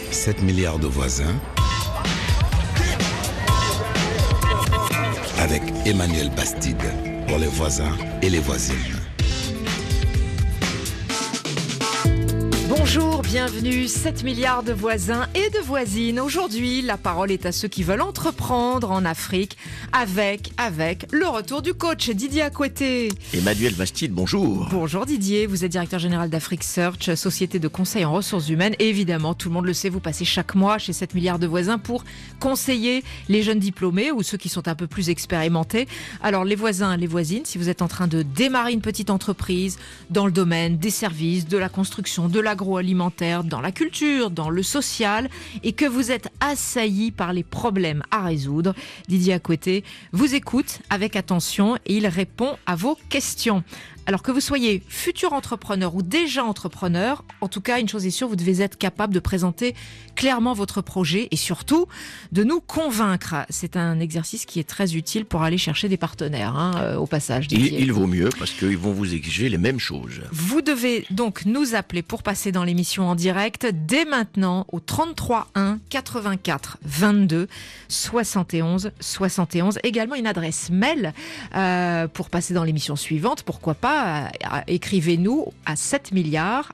7 milliards de voisins avec Emmanuel Bastide pour les voisins et les voisines. Bonjour, bienvenue, 7 milliards de voisins et de voisines. Aujourd'hui, la parole est à ceux qui veulent entreprendre en Afrique avec le retour du coach Didier Akoueté. Emmanuel Bastide, bonjour. Bonjour Didier, vous êtes directeur général d'Afrique Search, société de conseil en ressources humaines. Et évidemment, tout le monde le sait, vous passez chaque mois chez 7 milliards de voisins pour conseiller les jeunes diplômés ou ceux qui sont un peu plus expérimentés. Alors les voisins, les voisines, si vous êtes en train de démarrer une petite entreprise dans le domaine des services, de la construction, de l'agroalimentaire, dans la culture, dans le social, et que vous êtes assailli par les problèmes à résoudre, Didier Akoueté vous écoute avec attention et il répond à vos questions. Alors que vous soyez futur entrepreneur ou déjà entrepreneur, en tout cas, une chose est sûre, vous devez être capable de présenter clairement votre projet et surtout de nous convaincre. C'est un exercice qui est très utile pour aller chercher des partenaires, au passage. Il vaut mieux parce qu'ils vont vous exiger les mêmes choses. Vous devez donc nous appeler pour passer dans l'émission en direct dès maintenant au 33 1 84 22 71 71. Également une adresse mail pour passer dans l'émission suivante. Pourquoi pas, écrivez-nous à 7 milliards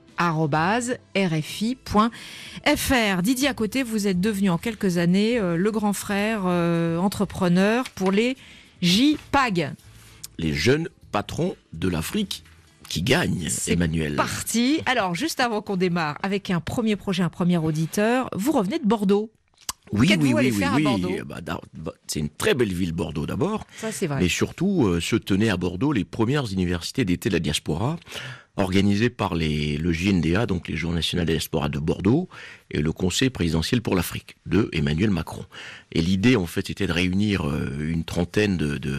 @rfi.fr. Didier Akoueté, vous êtes devenu en quelques années le grand frère entrepreneur pour les JPAG. Les jeunes patrons de l'Afrique qui gagnent, Emmanuel. C'est parti. Alors, juste avant qu'on démarre avec un premier projet, un premier auditeur, vous revenez de Bordeaux. Oui. À Bordeaux ? C'est une très belle ville, Bordeaux, d'abord. Ça, c'est vrai. Mais surtout, se tenaient à Bordeaux les premières universités d'été de la diaspora, organisées par le JNDA, donc les Journées nationales de la diaspora de Bordeaux, et le Conseil présidentiel pour l'Afrique de Emmanuel Macron. Et l'idée, en fait, c'était de réunir une trentaine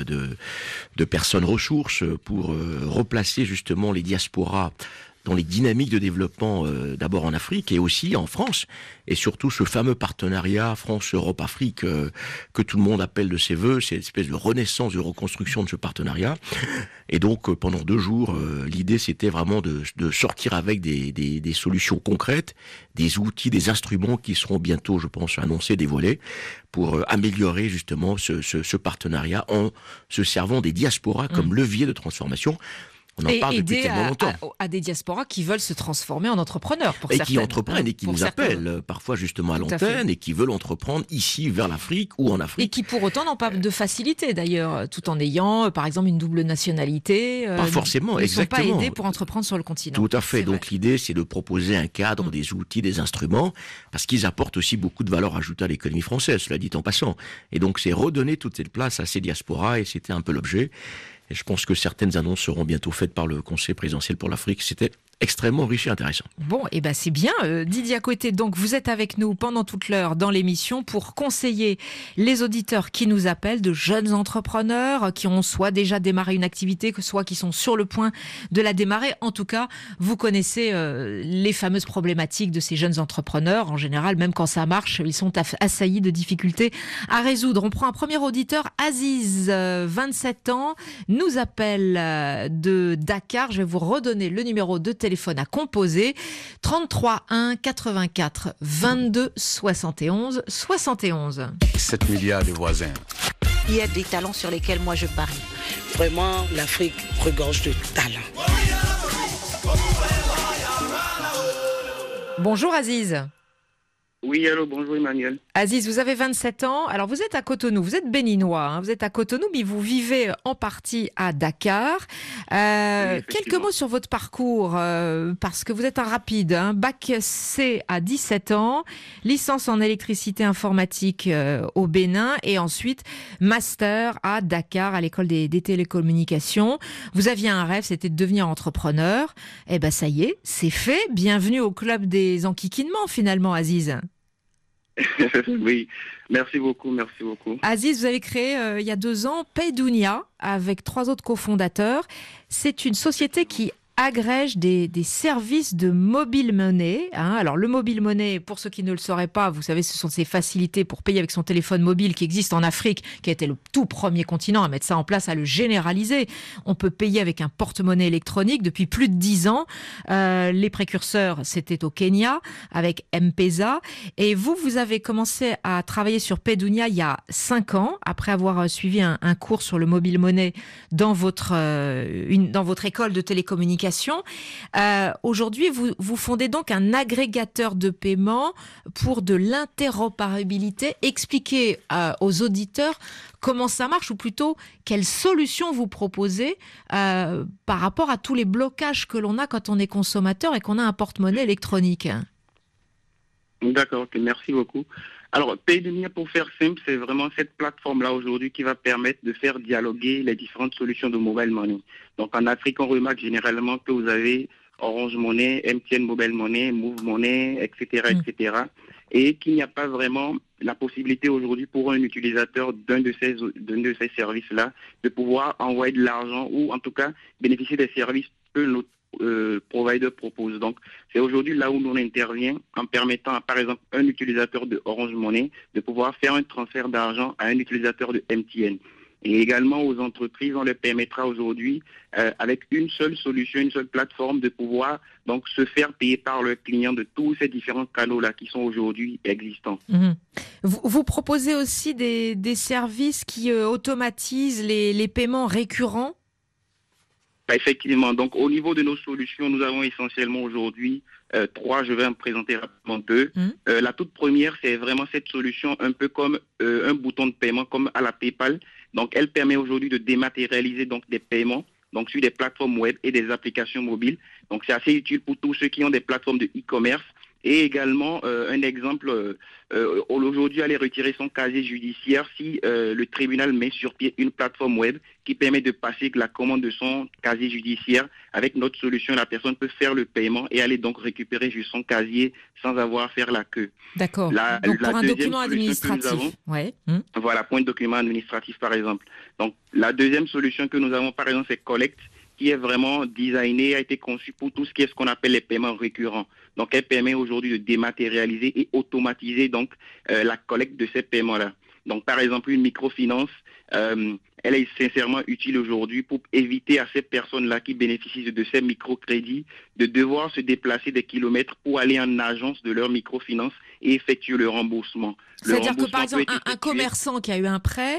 de personnes ressources pour replacer justement les diasporas dans les dynamiques de développement d'abord en Afrique et aussi en France, et surtout ce fameux partenariat France-Europe-Afrique que tout le monde appelle de ses voeux, c'est une espèce de renaissance, de reconstruction de ce partenariat. Et donc pendant 2 jours, l'idée c'était vraiment de sortir avec des solutions concrètes, des outils, des instruments qui seront bientôt, je pense, annoncés, dévoilés, pour améliorer justement ce partenariat en se servant des diasporas comme levier de transformation. On en parle depuis tellement longtemps. À des diasporas qui veulent se transformer en entrepreneurs, pour certaines. Et qui entreprennent et qui nous appellent parfois justement à l'antenne et qui veulent entreprendre ici vers l'Afrique ou en Afrique. Et qui pour autant n'ont pas de facilité d'ailleurs, tout en ayant par exemple une double nationalité. Pas forcément, exactement. Ils ne sont pas aidés pour entreprendre sur le continent. Tout à fait. Donc l'idée c'est de proposer un cadre, des outils, des instruments, parce qu'ils apportent aussi beaucoup de valeur ajoutée à l'économie française, cela dit en passant. Et donc c'est redonner toute cette place à ces diasporas et c'était un peu l'objet. Et je pense que certaines annonces seront bientôt faites par le Conseil présidentiel pour l'Afrique. C'était extrêmement riche et intéressant. Bon, et c'est bien. Didier Akoueté, donc vous êtes avec nous pendant toute l'heure dans l'émission pour conseiller les auditeurs qui nous appellent, de jeunes entrepreneurs qui ont soit déjà démarré une activité, soit qui sont sur le point de la démarrer. En tout cas, vous connaissez les fameuses problématiques de ces jeunes entrepreneurs. En général, même quand ça marche, ils sont assaillis de difficultés à résoudre. On prend un premier auditeur, Aziz, 27 ans, nous appelle de Dakar. Je vais vous redonner le numéro de téléphone à composer, 33 1 84 22 71 71. 7 milliards de voisins. Il y a des talents sur lesquels moi je parie. Vraiment, l'Afrique regorge de talents. Bonjour Aziz. Oui, allô, bonjour Emmanuel. Aziz, vous avez 27 ans. Alors, vous êtes à Cotonou. Vous êtes béninois. Vous êtes à Cotonou, mais vous vivez en partie à Dakar. Oui, quelques mots sur votre parcours, parce que vous êtes un rapide. Bac C à 17 ans, licence en électricité informatique au Bénin et ensuite master à Dakar, à l'école des télécommunications. Vous aviez un rêve, c'était de devenir entrepreneur. Eh ben, ça y est, c'est fait. Bienvenue au club des enquiquinements, finalement, Aziz. Oui, merci beaucoup. Aziz, vous avez créé il y a 2 ans Paydounia avec 3 autres cofondateurs. C'est une société qui agrège des services de mobile money. Alors le mobile money, pour ceux qui ne le sauraient pas, vous savez, ce sont ces facilités pour payer avec son téléphone mobile qui existent en Afrique, qui a été le tout premier continent à mettre ça en place, à le généraliser. On peut payer avec un porte-monnaie électronique depuis plus de 10 ans. Les précurseurs, c'était au Kenya avec M-Pesa. Et vous avez commencé à travailler sur Paydoonia il y a 5 ans, après avoir suivi un cours sur le mobile money dans votre école de télécommunications. Aujourd'hui, vous fondez donc un agrégateur de paiement pour de l'interopérabilité. Expliquez aux auditeurs comment ça marche, ou plutôt quelles solutions vous proposez par rapport à tous les blocages que l'on a quand on est consommateur et qu'on a un porte-monnaie électronique. D'accord, ok, merci beaucoup. Alors, Paydoonia, pour faire simple, c'est vraiment cette plateforme-là aujourd'hui qui va permettre de faire dialoguer les différentes solutions de mobile money. Donc, en Afrique, on remarque généralement que vous avez Orange Money, MTN Mobile Money, Move Money, etc., etc. Et qu'il n'y a pas vraiment la possibilité aujourd'hui pour un utilisateur d'un de ces services-là de pouvoir envoyer de l'argent ou en tout cas bénéficier des services que notre provider propose. Donc, c'est aujourd'hui là où on intervient en permettant à, par exemple, un utilisateur de Orange Money de pouvoir faire un transfert d'argent à un utilisateur de MTN. Et également aux entreprises, on leur permettra aujourd'hui, avec une seule solution, une seule plateforme, de pouvoir donc se faire payer par leurs clients de tous ces différents canaux-là qui sont aujourd'hui existants. Vous proposez aussi des services qui automatisent les paiements récurrents ? Effectivement. Donc, au niveau de nos solutions, nous avons essentiellement aujourd'hui 3. Je vais en présenter rapidement 2. La toute première, c'est vraiment cette solution un peu comme un bouton de paiement, comme à la PayPal. Donc, elle permet aujourd'hui de dématérialiser donc des paiements donc sur des plateformes web et des applications mobiles. Donc, c'est assez utile pour tous ceux qui ont des plateformes de e-commerce. Et également, un exemple, aujourd'hui, aller retirer son casier judiciaire si le tribunal met sur pied une plateforme web qui permet de passer la commande de son casier judiciaire. Avec notre solution, la personne peut faire le paiement et aller donc récupérer juste son casier sans avoir à faire la queue. D'accord. Donc, pour un document administratif. Voilà, pour un document administratif, par exemple. Donc, la deuxième solution que nous avons, par exemple, c'est Collect, qui est vraiment designée, a été conçue pour tout ce qui est ce qu'on appelle les paiements récurrents. Donc, elle permet aujourd'hui de dématérialiser et automatiser donc la collecte de ces paiements-là. Donc, par exemple, une microfinance, elle est sincèrement utile aujourd'hui pour éviter à ces personnes-là qui bénéficient de ces microcrédits de devoir se déplacer des kilomètres pour aller en agence de leur microfinance et effectuer le remboursement. C'est-à-dire que, par exemple, un commerçant qui a eu un prêt,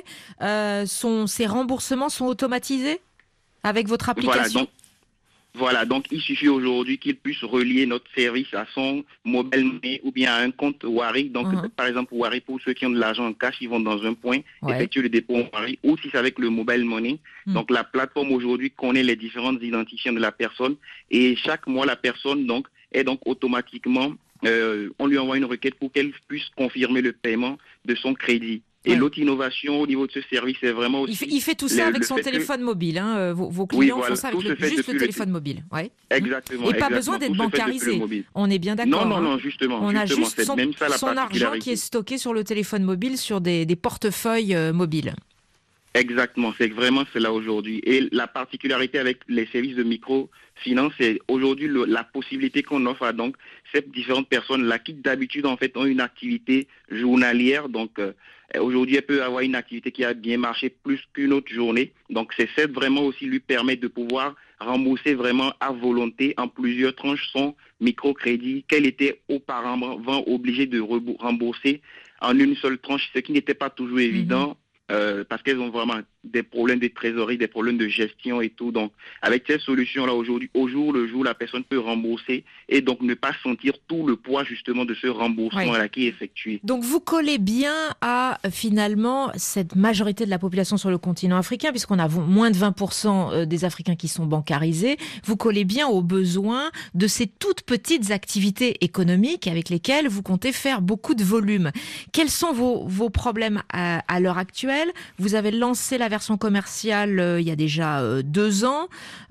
ses remboursements sont automatisés avec votre application ? Voilà, donc il suffit aujourd'hui qu'il puisse relier notre service à son mobile money ou bien à un compte Wari. Donc, par exemple, Wari, pour ceux qui ont de l'argent en cash, ils vont dans un point, effectuer le dépôt en Wari, ou si c'est avec le mobile money. Donc, la plateforme aujourd'hui connaît les différentes identifiants de la personne et chaque mois, la personne donc est donc automatiquement, on lui envoie une requête pour qu'elle puisse confirmer le paiement de son crédit. Et l'autre innovation au niveau de ce service, c'est vraiment aussi... Il fait tout ça avec son téléphone mobile. Vos clients font ça avec juste le téléphone mobile. Exactement. Et pas besoin d'être bancarisé. On est bien d'accord. Non, justement. On a juste son argent qui est stocké sur le téléphone mobile, sur des portefeuilles mobiles. Exactement, c'est vraiment cela aujourd'hui. Et la particularité avec les services de microfinance, c'est aujourd'hui la possibilité qu'on offre à donc ces différentes personnes-là qui d'habitude en fait ont une activité journalière. Donc aujourd'hui, elle peut avoir une activité qui a bien marché plus qu'une autre journée. Donc c'est ça vraiment aussi lui permet de pouvoir rembourser vraiment à volonté en plusieurs tranches son microcrédit qu'elle était auparavant obligée de rembourser en une seule tranche, ce qui n'était pas toujours évident. Parce qu'elles ont vraiment des problèmes de trésorerie, des problèmes de gestion et tout. Donc, avec cette solution-là, aujourd'hui, au jour le jour, la personne peut rembourser et donc ne pas sentir tout le poids, justement, de ce remboursement-là qui est effectué. Donc, vous collez bien à, finalement, cette majorité de la population sur le continent africain, puisqu'on a moins de 20% des Africains qui sont bancarisés. Vous collez bien aux besoins de ces toutes petites activités économiques avec lesquelles vous comptez faire beaucoup de volume. Quels sont vos problèmes à l'heure actuelle ? Vous avez lancé la version commerciale il y a déjà 2 ans.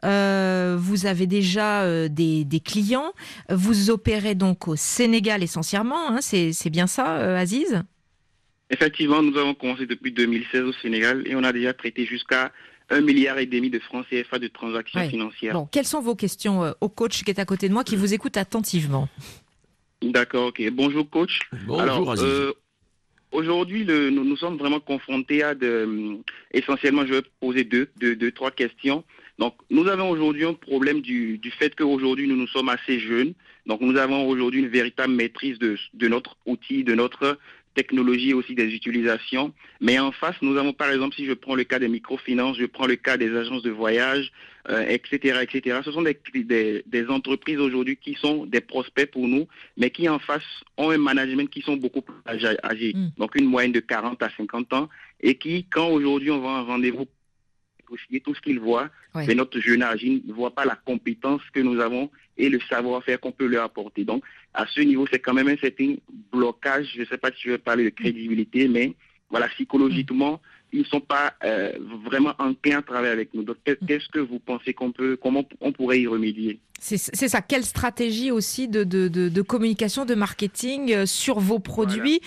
Vous avez déjà des clients. Vous opérez donc au Sénégal essentiellement. C'est bien ça, Aziz ? Effectivement, nous avons commencé depuis 2016 au Sénégal et on a déjà traité jusqu'à 1,5 milliard de francs CFA de transactions financières. Bon, quelles sont vos questions au coach qui est à côté de moi, qui vous écoute attentivement? D'accord, ok. Bonjour coach. Bonjour Aziz. Aujourd'hui, nous sommes vraiment confrontés à essentiellement, je vais poser trois questions. Donc, nous avons aujourd'hui un problème du fait qu'aujourd'hui, nous sommes assez jeunes. Donc, nous avons aujourd'hui une véritable maîtrise de notre outil, de notre technologie, aussi des utilisations. Mais en face, nous avons, par exemple, si je prends le cas des microfinances, je prends le cas des agences de voyage, etc., etc. Ce sont des entreprises aujourd'hui qui sont des prospects pour nous, mais qui en face ont un management qui sont beaucoup plus âgés. Donc, une moyenne de 40 à 50 ans, et qui, quand aujourd'hui on va à un rendez-vous, tout ce qu'ils voient, mais notre jeune âge ne voit pas la compétence que nous avons et le savoir-faire qu'on peut leur apporter. Donc, à ce niveau, c'est quand même un certain blocage. Je ne sais pas si je vais parler de crédibilité, mais voilà, psychologiquement, ils ne sont pas vraiment enclins à travailler avec nous. Donc, qu'est-ce que vous pensez comment on pourrait y remédier? C'est ça. Quelle stratégie aussi de communication, de marketing sur vos produits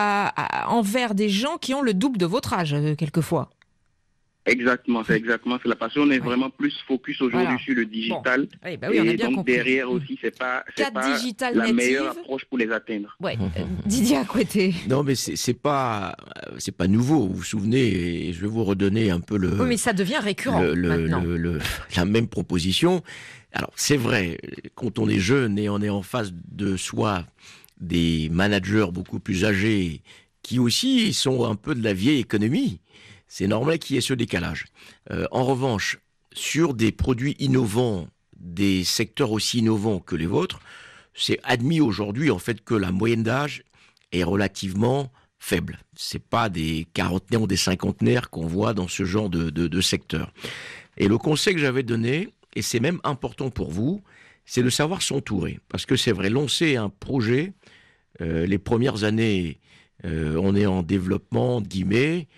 envers des gens qui ont le double de votre âge, quelquefois? Exactement, c'est la passion. On est vraiment plus focus aujourd'hui sur le digital. Bon. On a bien donc compris. Derrière aussi, c'est pas la meilleure approche pour les atteindre. Didier Akoueté. Non, mais c'est pas nouveau. Vous vous souvenez, et je vais vous redonner un peu mais ça devient récurrent maintenant. La même proposition. Alors, c'est vrai, quand on est jeune et on est en face de soi des managers beaucoup plus âgés qui aussi sont un peu de la vieille économie, c'est normal qu'il y ait ce décalage. En revanche, sur des produits innovants, des secteurs aussi innovants que les vôtres, c'est admis aujourd'hui en fait que la moyenne d'âge est relativement faible. C'est pas des quarantenaires ou des cinquantenaires qu'on voit dans ce genre de secteur. Et le conseil que j'avais donné, et c'est même important pour vous, c'est de savoir s'entourer. Parce que c'est vrai, lancer un projet, les premières années, on est en développement, entre guillemets,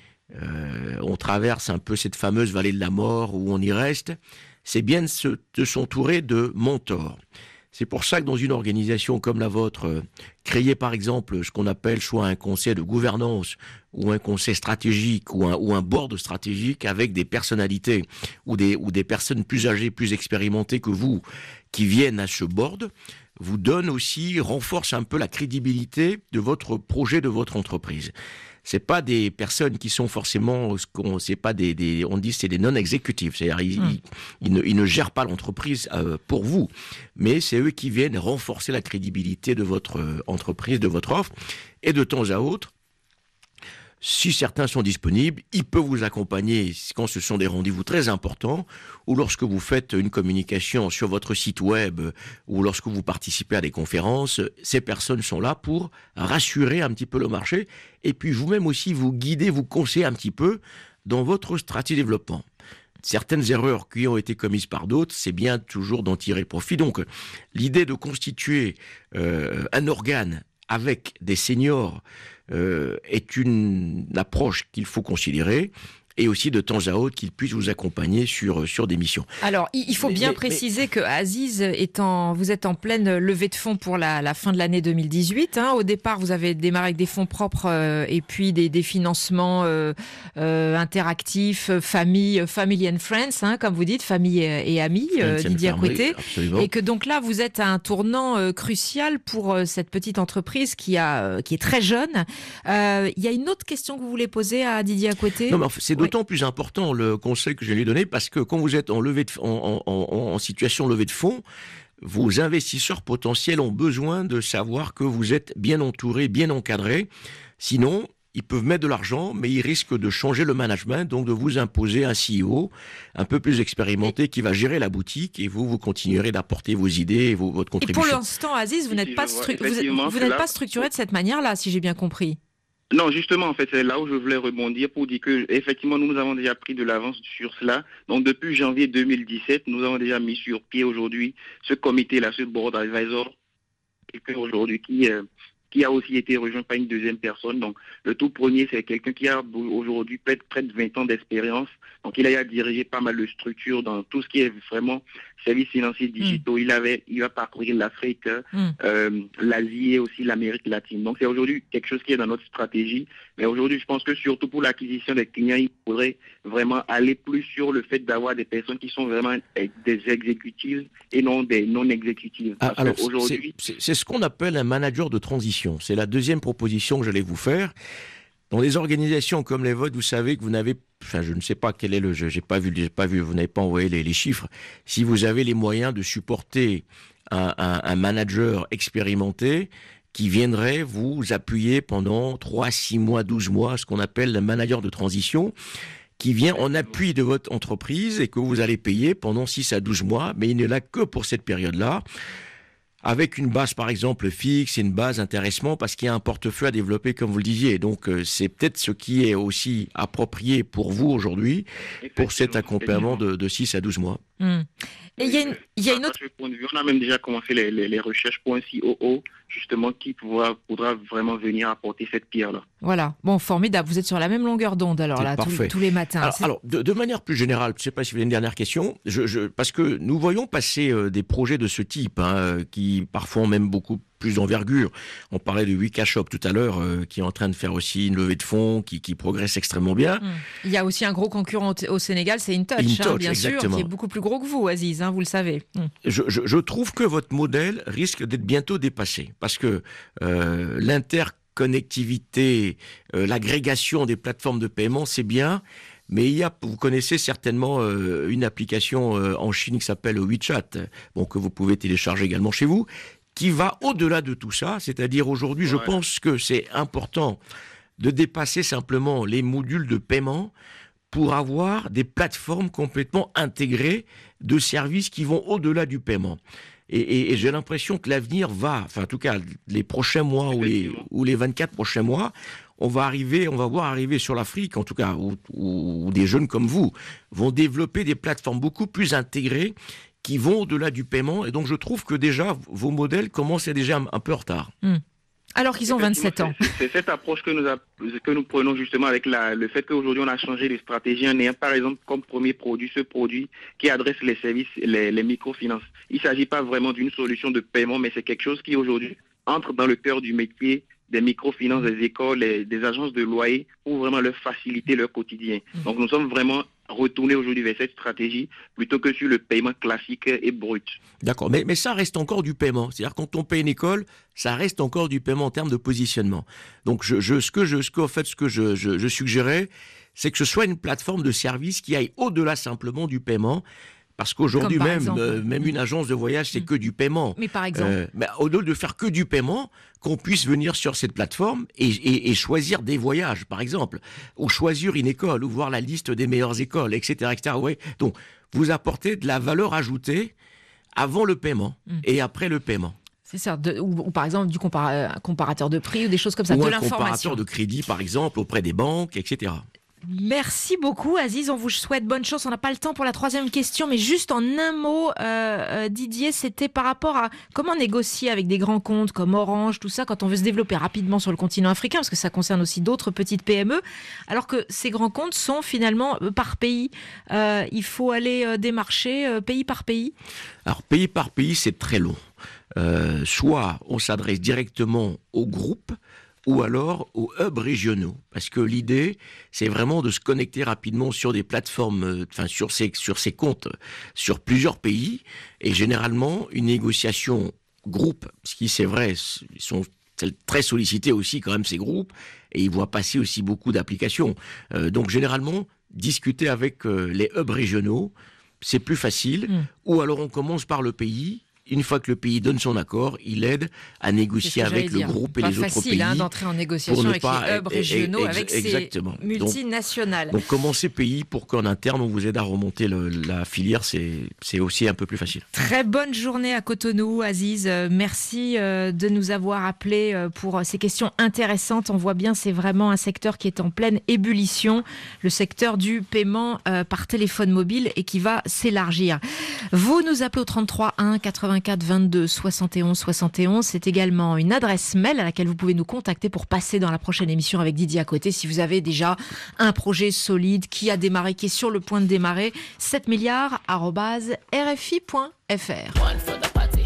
on traverse un peu cette fameuse vallée de la mort où on y reste. C'est bien de s'entourer de mentors. C'est pour ça que dans une organisation comme la vôtre, créer par exemple ce qu'on appelle soit un conseil de gouvernance ou un conseil stratégique ou un board stratégique avec des personnalités ou des personnes plus âgées, plus expérimentées que vous qui viennent à ce board, vous donne aussi, renforce un peu la crédibilité de votre projet, de votre entreprise. C'est pas des personnes qui sont forcément, on dit c'est des non-exécutifs, c'est-à-dire ils ne gèrent pas l'entreprise pour vous, mais c'est eux qui viennent renforcer la crédibilité de votre entreprise, de votre offre, et de temps à autre, si certains sont disponibles, ils peuvent vous accompagner quand ce sont des rendez-vous très importants ou lorsque vous faites une communication sur votre site web ou lorsque vous participez à des conférences. Ces personnes sont là pour rassurer un petit peu le marché et puis vous-même aussi vous guider, vous conseiller un petit peu dans votre stratégie de développement. Certaines erreurs qui ont été commises par d'autres, c'est bien toujours d'en tirer profit. Donc, l'idée de constituer un organe avec des seniors est une approche qu'il faut considérer et aussi de temps à autre qu'ils puissent vous accompagner sur des missions. Alors, il faut bien préciser que Aziz vous êtes en pleine levée de fonds pour la fin de l'année 2018. Au départ, vous avez démarré avec des fonds propres et puis des financements interactifs, family and friends, comme vous dites, famille et amis, Didier Akoueté. Et que donc là, vous êtes à un tournant crucial pour cette petite entreprise qui est très jeune. Il y a une autre question que vous voulez poser à Didier Akoueté? Non, mais c'est d'autant plus important le conseil que je lui ai donné parce que quand vous êtes en situation levée de fonds, vos investisseurs potentiels ont besoin de savoir que vous êtes bien entouré, bien encadré. Sinon, ils peuvent mettre de l'argent, mais ils risquent de changer le management, donc de vous imposer un CEO un peu plus expérimenté qui va gérer la boutique et vous continuerez d'apporter vos idées et votre contribution. Et pour l'instant, Aziz, vous n'êtes pas structuré de cette manière-là, si j'ai bien compris. Non, justement, en fait, c'est là où je voulais rebondir pour dire que, effectivement, nous avons déjà pris de l'avance sur cela. Donc, depuis janvier 2017, nous avons déjà mis sur pied aujourd'hui ce comité-là, ce board advisor, aujourd'hui qui a aussi été rejoint par une deuxième personne. Donc, le tout premier, c'est quelqu'un qui a aujourd'hui près de 20 ans d'expérience. Donc, il a dirigé pas mal de structures dans tout ce qui est vraiment services financiers digitaux. Il va parcourir l'Afrique, l'Asie et aussi l'Amérique latine. Donc c'est aujourd'hui quelque chose qui est dans notre stratégie. Mais aujourd'hui, je pense que surtout pour l'acquisition des clients, il faudrait vraiment aller plus sur le fait d'avoir des personnes qui sont vraiment des exécutives et non des non-exécutives. Alors, c'est ce qu'on appelle un manager de transition. C'est la deuxième proposition que j'allais vous faire. Dans des organisations comme les vôtres, vous savez que vous n'avez, je ne sais pas quel est j'ai pas vu, vous n'avez pas envoyé les chiffres. Si vous avez les moyens de supporter un manager expérimenté qui viendrait vous appuyer pendant 3, 6 mois, 12 mois, ce qu'on appelle le manager de transition, qui vient en appui de votre entreprise et que vous allez payer pendant 6 à 12 mois, mais il n'est là que pour cette période-là, avec une base par exemple fixe et une base intéressement parce qu'il y a un portefeuille à développer comme vous le disiez. Donc c'est peut-être ce qui est aussi approprié pour vous aujourd'hui pour cet accompagnement de 6 à 12 mois. Et il y a une autre... On a même déjà commencé les recherches pour un COO justement qui pourra vraiment venir apporter cette pierre-là. Voilà, bon, formidable, vous êtes sur la même longueur d'onde alors là, tous les matins. Alors de manière plus générale, je ne sais pas si vous avez une dernière question, parce que nous voyons passer des projets de ce type, qui parfois ont même beaucoup plus d'envergure. On parlait de Wikashop tout à l'heure, qui est en train de faire aussi une levée de fonds, qui progresse extrêmement bien. Il y a aussi un gros concurrent au Sénégal, c'est InTouch, bien exactement. Sûr, qui est beaucoup plus gros que vous, Aziz, vous le savez. Je trouve que votre modèle risque d'être bientôt dépassé, parce que l'interconnectivité, l'agrégation des plateformes de paiement, c'est bien, mais vous connaissez certainement une application en Chine qui s'appelle WeChat, que vous pouvez télécharger également chez vous, qui va au-delà de tout ça, c'est-à-dire aujourd'hui, je pense que c'est important de dépasser simplement les modules de paiement pour avoir des plateformes complètement intégrées de services qui vont au-delà du paiement. Et j'ai l'impression que l'avenir en tout cas, les prochains mois ou les 24 prochains mois, on va voir arriver sur l'Afrique, en tout cas, où des jeunes comme vous vont développer des plateformes beaucoup plus intégrées qui vont au-delà du paiement. Et donc, je trouve que déjà, vos modèles commencent déjà un peu en retard. Alors qu'ils ont 27 ans. C'est cette approche que nous prenons justement avec le fait qu'aujourd'hui on a changé de stratégie en ayant par exemple comme premier produit ce produit qui adresse les services, les microfinances. Il ne s'agit pas vraiment d'une solution de paiement, mais c'est quelque chose qui aujourd'hui entre dans le cœur du métier des microfinances, des écoles, des agences de loyer pour vraiment leur faciliter leur quotidien. Donc nous sommes vraiment retournés aujourd'hui vers cette stratégie plutôt que sur le paiement classique et brut. D'accord, mais ça reste encore du paiement. C'est-à-dire quand on paye une école, ça reste encore du paiement en termes de positionnement. Donc ce que je suggérais, c'est que ce soit une plateforme de service qui aille au-delà simplement du paiement. Parce qu'aujourd'hui même une agence de voyage, c'est que du paiement. Mais par exemple au-delà de faire que du paiement, qu'on puisse venir sur cette plateforme et choisir des voyages, par exemple, ou choisir une école, ou voir la liste des meilleures écoles, etc. etc. Ouais. Donc, vous apportez de la valeur ajoutée avant le paiement et après le paiement. C'est ça, ou par exemple du comparateur de prix ou des choses comme ça, ou de l'information. Ou un comparateur de crédit, par exemple, auprès des banques, etc. Merci beaucoup Aziz, on vous souhaite bonne chance. On n'a pas le temps pour la troisième question, mais juste en un mot, Didier, c'était par rapport à comment négocier avec des grands comptes comme Orange, tout ça, quand on veut se développer rapidement sur le continent africain, parce que ça concerne aussi d'autres petites PME, alors que ces grands comptes sont finalement par pays. Il faut aller démarcher pays par pays. Alors pays par pays, c'est très long. Soit on s'adresse directement au groupe, ou alors aux hubs régionaux. Parce que l'idée, c'est vraiment de se connecter rapidement sur des plateformes, sur ces comptes, sur plusieurs pays. Et généralement, une négociation groupe, ce qui c'est vrai, ils sont très sollicités aussi quand même ces groupes, et ils voient passer aussi beaucoup d'applications. Donc généralement, discuter avec les hubs régionaux, c'est plus facile. Ou alors on commence par le pays. Une fois que le pays donne son accord, il aide à négocier avec le groupe et les autres pays. Pas facile d'entrer en négociation avec les hubs régionaux, avec ces multinationales. Donc commencez pays pour qu'en interne, on vous aide à remonter la filière, c'est aussi un peu plus facile. Très bonne journée à Cotonou, Aziz. Merci de nous avoir appelés pour ces questions intéressantes. On voit bien, c'est vraiment un secteur qui est en pleine ébullition, le secteur du paiement par téléphone mobile et qui va s'élargir. Vous nous appelez au 33 1 95 84 22 71 71. C'est également une adresse mail à laquelle vous pouvez nous contacter pour passer dans la prochaine émission avec Didier à côté. Si vous avez déjà un projet solide qui a démarré, qui est sur le point de démarrer, 7 milliards @rfi.fr. One for the party,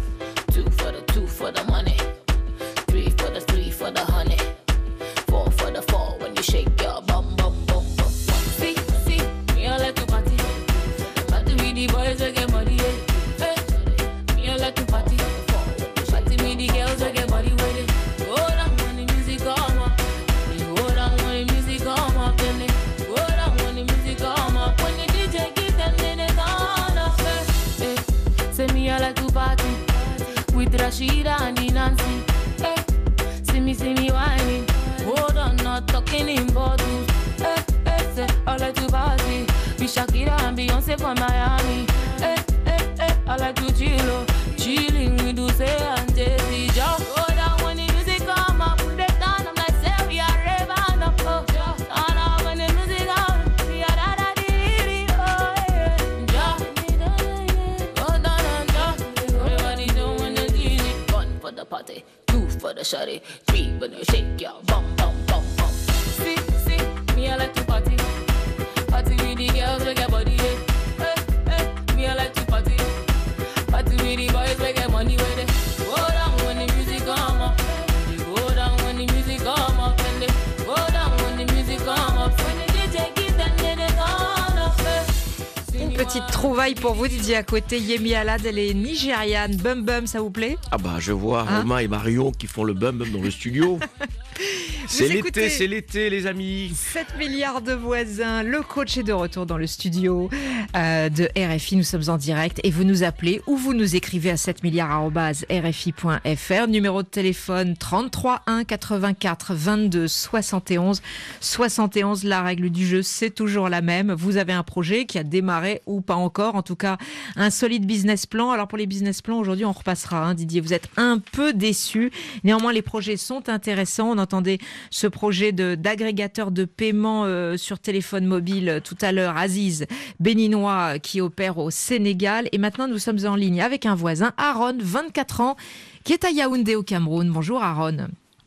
two for the money, three for the honey, four for the four when you shake your bum bum bum bum. See, me I like to party with the boys that get money. Hey, me I like to party with the girls that get money with it. Go down when the music come up, go down when the music come up, then go down when the music come up. When the DJ give them, then they turn up. Say me I like to party with Rashida and the Nancy. Hey, see me whining. Hold on, not talking in bottles. Hey, say I like to party with Shakira and Beyonce from Miami. Hey, I like to chilling with Usain and Jay-Z. Just go down when the music come up, put it down. I'm like, say we are raving up. Oh, turn up when the music come. We are da-da-dee-dee, oh yeah. Just go down and just everybody doing the DJ. One for the party, two for the shawty, three when you shake your bum bum bum bum. See, me I like to party with the girls with their body. Hey, me I like to party with the boys with their money with it. Go down when the music come up, go down when the music come up, and they go down when the music come up. When the DJ give them, then they turn up. Une petite trouvaille pour vous, Didier à côté. Yemi Alade, elle est nigériane. Bum Bum, ça vous plaît? Ah bah je vois Romain et Marion qui font le bum bum dans le studio. C'est l'été les amis. 7 milliards de voisins. Le coach est de retour dans le studio de RFI. Nous sommes en direct et vous nous appelez ou vous nous écrivez à 7 milliards@rfi.fr. Numéro de téléphone 33 1 84 22 71 71. La règle du jeu, c'est toujours la même. Vous avez un projet qui a démarré ou pas encore. En tout cas, un solide business plan. Alors pour les business plans, aujourd'hui, on repassera. Didier, vous êtes un peu déçu. Néanmoins, les projets sont intéressants. On entendait ce projet d'agrégateur de paiement sur téléphone mobile tout à l'heure, Aziz, béninois qui opère au Sénégal. Et maintenant, nous sommes en ligne avec un voisin, Aaron, 24 ans, qui est à Yaoundé au Cameroun. Bonjour Aaron.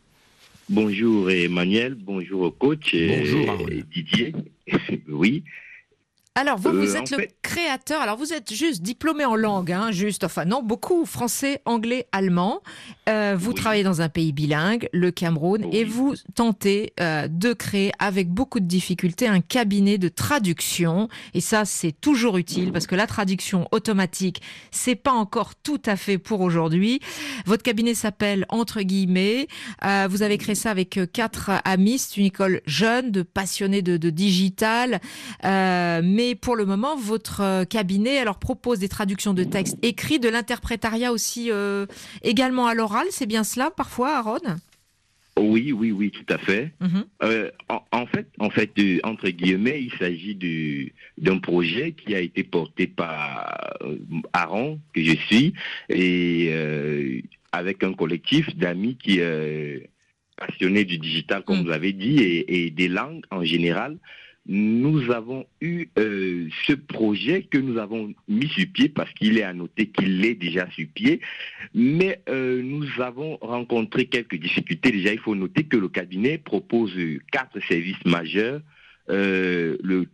Bonjour Emmanuel, bonjour au coach. Bonjour Aaron. Didier. Oui. Alors, vous êtes le créateur, alors vous êtes juste diplômé en langue, beaucoup, français, anglais, allemand. Vous travaillez dans un pays bilingue, le Cameroun, et vous tentez de créer, avec beaucoup de difficultés, un cabinet de traduction. Et ça, c'est toujours utile, parce que la traduction automatique, c'est pas encore tout à fait pour aujourd'hui. Votre cabinet s'appelle Entre guillemets. Vous avez créé ça avec 4 amis. C'est une école jeune, de passionnés de digital, mais pour le moment, votre cabinet propose des traductions de textes écrits, de l'interprétariat aussi également à l'oral. C'est bien cela parfois, Aaron ? Oui, tout à fait. En fait, entre guillemets, il s'agit d'un projet qui a été porté par Aaron, que je suis, et avec un collectif d'amis qui est passionné du digital, comme vous l'avez dit, et des langues en général. Nous avons eu ce projet que nous avons mis sur pied, parce qu'il est à noter qu'il est déjà sur pied, mais nous avons rencontré quelques difficultés. Déjà, il faut noter que le cabinet propose 4 services majeurs. Le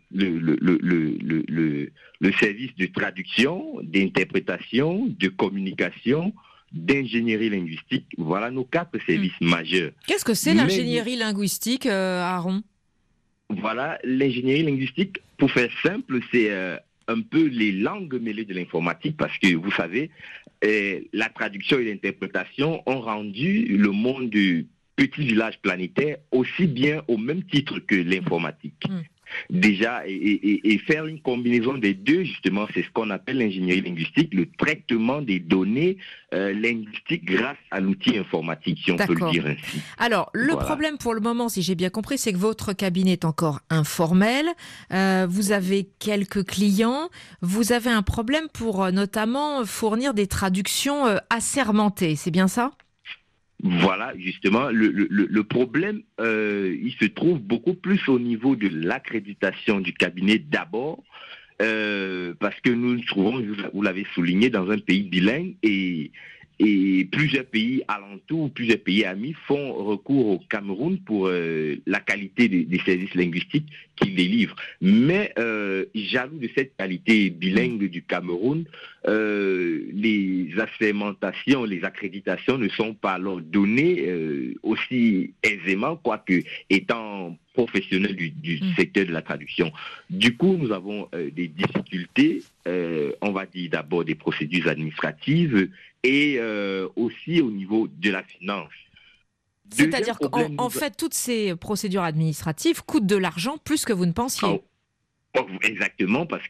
service de traduction, d'interprétation, de communication, d'ingénierie linguistique. Voilà nos 4 services majeurs. Qu'est-ce que c'est l'ingénierie linguistique, Aaron ? Voilà, l'ingénierie linguistique, pour faire simple, c'est un peu les langues mêlées de l'informatique, parce que vous savez, la traduction et l'interprétation ont rendu le monde du petit village planétaire aussi bien au même titre que l'informatique. Déjà, et faire une combinaison des deux, justement, c'est ce qu'on appelle l'ingénierie linguistique, le traitement des données linguistiques grâce à l'outil informatique, si on peut le dire ainsi. Alors, le problème pour le moment, si j'ai bien compris, c'est que votre cabinet est encore informel, vous avez quelques clients, vous avez un problème pour notamment fournir des traductions assermentées, c'est bien ça ? Voilà, justement, le problème, il se trouve beaucoup plus au niveau de l'accréditation du cabinet d'abord. parce que nous nous trouvons, vous l'avez souligné, dans un pays bilingue et plusieurs pays alentours, plusieurs pays amis font recours au Cameroun pour la qualité des services linguistiques qu'ils délivrent. Mais jaloux de cette qualité bilingue du Cameroun, les assermentations, les accréditations ne sont pas alors données aussi aisément, quoique étant professionnels du secteur de la traduction. Du coup, nous avons des difficultés, on va dire d'abord des procédures administratives et aussi au niveau de la finance. C'est-à-dire qu'en fait, toutes ces procédures administratives coûtent de l'argent plus que vous ne pensiez. Exactement, parce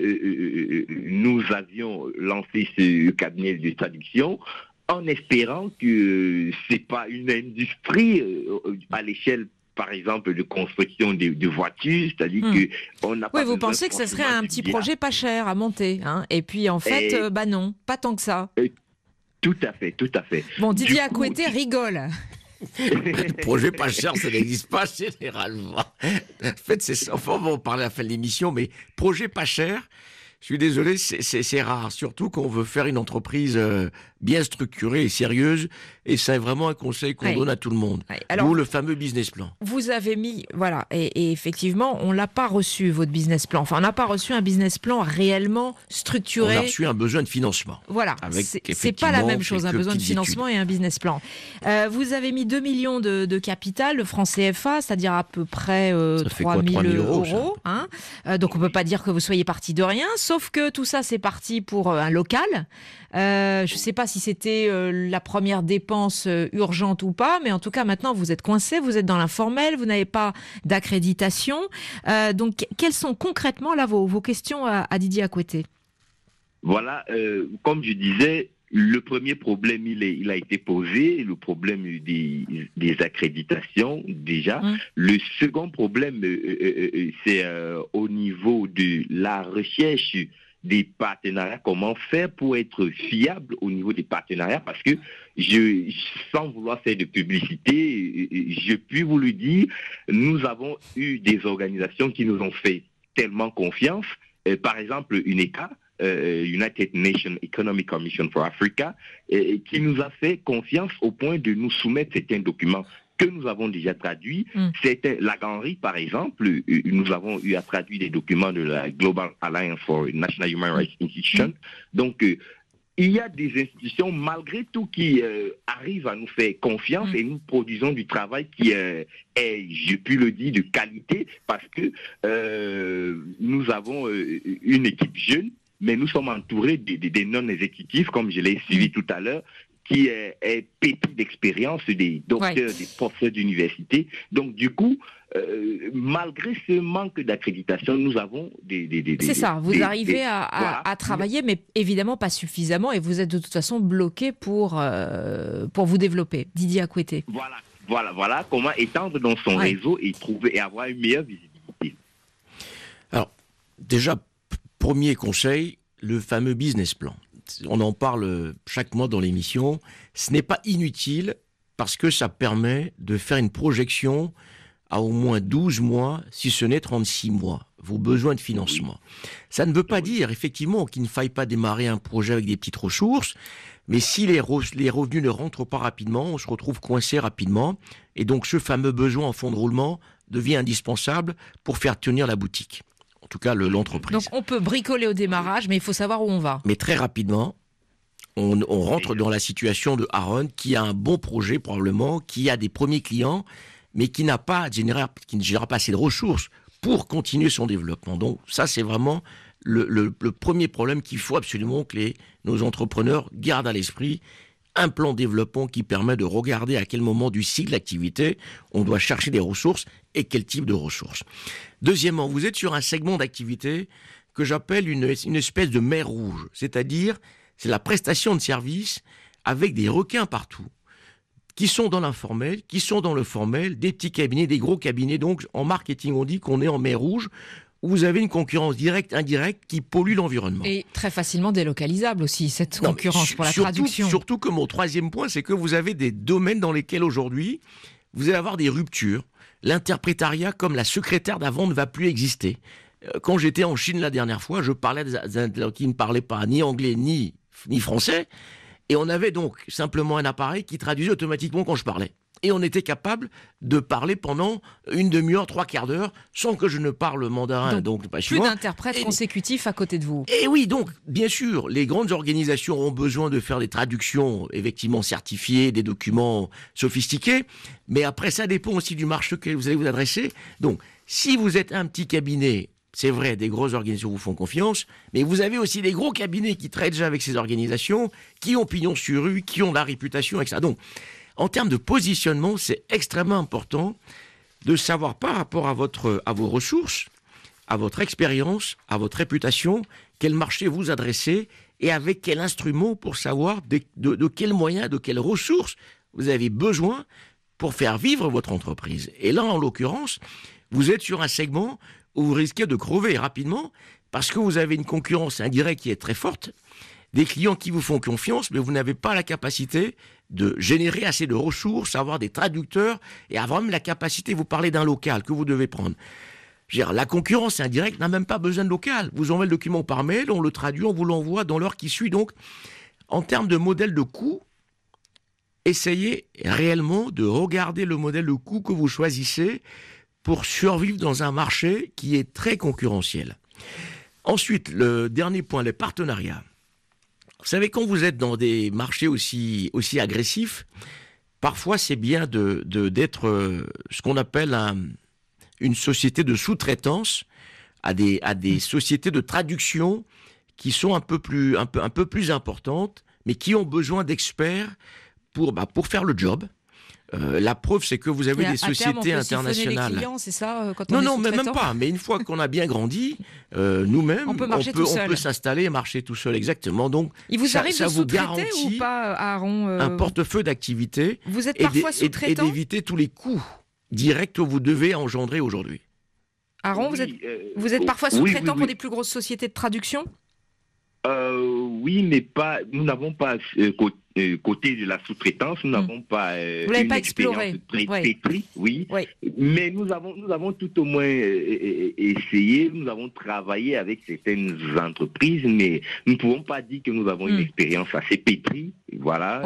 que nous avions lancé ce cabinet de traduction en espérant que c'est pas une industrie à l'échelle, par exemple, de construction de voitures, c'est-à-dire que on n'a pas. Oui, vous pensez que ce serait un petit projet pas cher à monter, hein? Et puis en fait, non, pas tant que ça. Tout à fait, tout à fait. Bon, Didier Akouete rigole. Projet pas cher, ça n'existe pas généralement. En fait, c'est ça. Enfin, on va en parler à la fin de l'émission, mais projet pas cher, je suis désolé, c'est rare. Surtout quand on veut faire une entreprise bien structurée et sérieuse. Et c'est vraiment un conseil qu'on donne à tout le monde. D'où le fameux business plan. Vous avez mis, voilà, et effectivement, on l'a pas reçu, votre business plan. Enfin, on n'a pas reçu un business plan réellement structuré. On a reçu un besoin de financement. Voilà, c'est pas la même chose, un besoin de financement et un business plan. Vous avez mis 2 millions de capital, le franc CFA, c'est-à-dire à peu près 3 000 euros. Hein, donc on peut pas dire que vous soyez parti de rien, sauf que tout ça, c'est parti pour un local. Je ne sais pas si c'était la première dépense urgente ou pas, mais en tout cas, maintenant, vous êtes coincé, vous êtes dans l'informel, vous n'avez pas d'accréditation. Donc, quelles sont concrètement là vos questions à Didier Akouete? Voilà, comme je disais, le premier problème, il a été posé, le problème des accréditations déjà. Le second problème, c'est au niveau de la recherche des partenariats, comment faire pour être fiable au niveau des partenariats, parce que sans vouloir faire de publicité, je puis vous le dire, nous avons eu des organisations qui nous ont fait tellement confiance, par exemple UNECA, United Nations Economic Commission for Africa, qui nous a fait confiance au point de nous soumettre certains documents que nous avons déjà traduits. C'était la Ganry, par exemple. Nous avons eu à traduire des documents de la Global Alliance for National Human Rights Institution. Donc, il y a des institutions, malgré tout, qui arrivent à nous faire confiance et nous produisons du travail qui est, je puis le dire, de qualité, parce que nous avons une équipe jeune, mais nous sommes entourés des non-exécutifs, comme je l'ai suivi tout à l'heure, qui est pétri d'expérience, des docteurs, des professeurs d'université. Donc, du coup, malgré ce manque d'accréditation, nous avons c'est ça, vous arrivez à travailler, mais évidemment pas suffisamment, et vous êtes de toute façon bloqué pour vous développer. Didier Akouete. Voilà comment étendre dans son réseau et trouver et avoir une meilleure visibilité. Alors, déjà, premier conseil, le fameux business plan. On en parle chaque mois dans l'émission. Ce n'est pas inutile parce que ça permet de faire une projection à au moins 12 mois, si ce n'est 36 mois, vos besoins de financement. Ça ne veut pas dire, effectivement, qu'il ne faille pas démarrer un projet avec des petites ressources, mais si les revenus ne rentrent pas rapidement, on se retrouve coincé rapidement. Et donc, ce fameux besoin en fonds de roulement devient indispensable pour faire tenir la boutique. En tout cas, l'entreprise. Donc, on peut bricoler au démarrage, mais il faut savoir où on va. Mais très rapidement, on rentre dans la situation de Aaron, qui a un bon projet, probablement, qui a des premiers clients, mais qui ne gérera pas assez de ressources pour continuer son développement. Donc, ça, c'est vraiment le premier problème qu'il faut absolument que nos entrepreneurs gardent à l'esprit. Un plan de développement qui permet de regarder à quel moment du cycle d'activité on doit chercher des ressources et quel type de ressources. Deuxièmement, vous êtes sur un segment d'activité que j'appelle une espèce de mer rouge, c'est-à-dire c'est la prestation de services avec des requins partout, qui sont dans l'informel, qui sont dans le formel, des petits cabinets, des gros cabinets. Donc en marketing, on dit qu'on est en mer rouge, où vous avez une concurrence directe, indirecte, qui pollue l'environnement. Et très facilement délocalisable aussi, cette concurrence pour la traduction. Surtout que mon troisième point, c'est que vous avez des domaines dans lesquels aujourd'hui, vous allez avoir des ruptures. L'interprétariat, comme la secrétaire d'avant, ne va plus exister. Quand j'étais en Chine la dernière fois, je parlais des interlocuteurs qui ne parlaient pas ni anglais ni français, et on avait donc simplement un appareil qui traduisait automatiquement quand je parlais. Et on était capable de parler pendant une demi-heure, 3/4 d'heure, sans que je ne parle mandarin, donc pas chinois. Plus d'interprètes consécutifs à côté de vous. Et oui, donc, bien sûr, les grandes organisations ont besoin de faire des traductions effectivement certifiées, des documents sophistiqués, mais après, ça dépend aussi du marché auquel vous allez vous adresser. Donc, si vous êtes un petit cabinet, c'est vrai, des grosses organisations vous font confiance, mais vous avez aussi des gros cabinets qui traitent déjà avec ces organisations, qui ont pignon sur rue, qui ont la réputation, etc. Donc, en termes de positionnement, c'est extrêmement important de savoir par rapport à vos ressources, à votre expérience, à votre réputation, quel marché vous adressez et avec quel instrument pour savoir de quels moyens, de quelles ressources vous avez besoin pour faire vivre votre entreprise. Et là, en l'occurrence, vous êtes sur un segment où vous risquez de crever rapidement parce que vous avez une concurrence indirecte qui est très forte, des clients qui vous font confiance, mais vous n'avez pas la capacité de générer assez de ressources, avoir des traducteurs et avoir même la capacité, vous parlez d'un local que vous devez prendre. La concurrence indirecte n'a même pas besoin de local. Vous envoyez le document par mail, on le traduit, on vous l'envoie dans l'heure qui suit. Donc, en termes de modèle de coût, essayez réellement de regarder le modèle de coût que vous choisissez pour survivre dans un marché qui est très concurrentiel. Ensuite, le dernier point, les partenariats. Vous savez, quand vous êtes dans des marchés aussi agressifs, parfois c'est bien d'être ce qu'on appelle une société de sous-traitance à des sociétés de traduction qui sont un peu plus importantes, mais qui ont besoin d'experts pour faire le job. La preuve, c'est que vous avez des sociétés internationales. Les clients, c'est ça, quand non, mais même pas. Mais une fois qu'on a bien grandi, nous-mêmes, on peut s'installer et marcher tout seul, exactement. Donc, il vous arrive de sous-traiter ou pas, Aaron un portefeuille d'activités. Vous êtes parfois sous-traitant et d'éviter tous les coûts directs que vous devez engendrer aujourd'hui. Aaron, vous êtes parfois sous-traitant pour des plus grosses sociétés de traduction ? Oui, mais nous n'avons pas côté de la sous-traitance, nous n'avons pas vous l'avez pas exploré. Pétri, oui. Mais nous avons tout au moins essayé, nous avons travaillé avec certaines entreprises, mais nous ne pouvons pas dire que nous avons une expérience assez pétrie, voilà.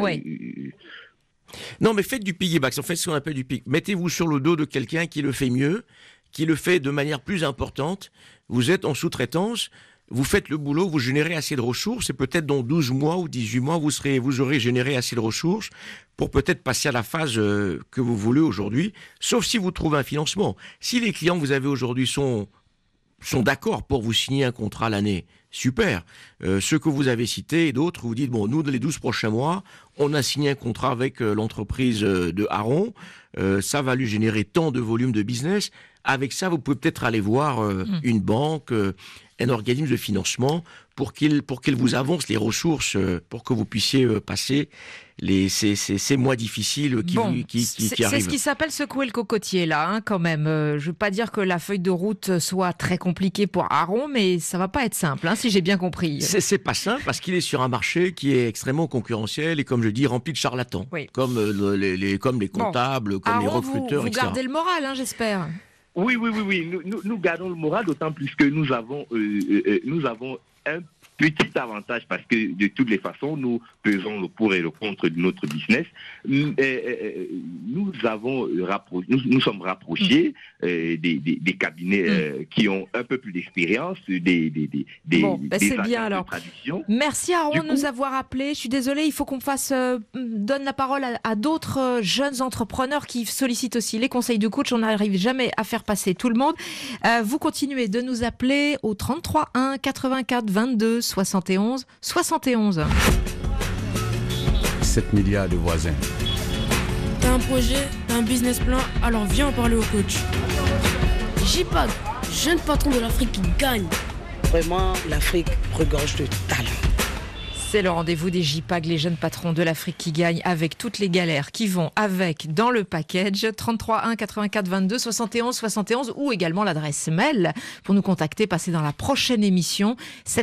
Non, mais faites du piggyback, en fait ce qu'on appelle du piggyback. Mettez-vous sur le dos de quelqu'un qui le fait mieux, qui le fait de manière plus importante, vous êtes en sous-traitance, vous faites le boulot, vous générez assez de ressources et peut-être dans 12 mois ou 18 mois, vous aurez généré assez de ressources pour peut-être passer à la phase que vous voulez aujourd'hui, sauf si vous trouvez un financement. Si les clients que vous avez aujourd'hui sont d'accord pour vous signer un contrat l'année, super. Ceux que vous avez cités et d'autres, vous dites, bon, nous, dans les 12 prochains mois, on a signé un contrat avec l'entreprise de Aaron, ça va lui générer tant de volume de business. Avec ça, vous pouvez peut-être aller voir une banque, un organisme de financement pour qu'il vous avance les ressources pour que vous puissiez passer ces mois difficiles qui arrivent. C'est ce qui s'appelle secouer le cocotier, là, hein, quand même. Je ne veux pas dire que la feuille de route soit très compliquée pour Aaron, mais ça ne va pas être simple, hein, si j'ai bien compris. C'est pas simple parce qu'il est sur un marché qui est extrêmement concurrentiel et, comme je dis, rempli de charlatans, comme les comptables, comme les recruteurs, vous etc. Vous gardez le moral, hein, j'espère. Oui. Nous gardons le moral, d'autant plus que nous avons un petit avantage parce que de toutes les façons, nous pesons le pour et le contre de notre business. Nous sommes rapprochés des cabinets qui ont un peu plus d'expérience, c'est bien alors. Merci Aaron de nous avoir appelés. Je suis désolée, il faut qu'on donne la parole à d'autres jeunes entrepreneurs qui sollicitent aussi les conseils de coach. On n'arrive jamais à faire passer tout le monde. Vous continuez de nous appeler au 33 1 84 22 71 71. 7 milliards de voisins. T'as un projet, t'as un business plan, alors viens en parler au coach. JPAG, jeune patron de l'Afrique qui gagne. Vraiment, l'Afrique regorge de talent. C'est le rendez-vous des JPAG, les jeunes patrons de l'Afrique qui gagnent, avec toutes les galères qui vont avec dans le package. 33 1 84 22 71 71 ou également l'adresse mail pour nous contacter. Passez dans la prochaine émission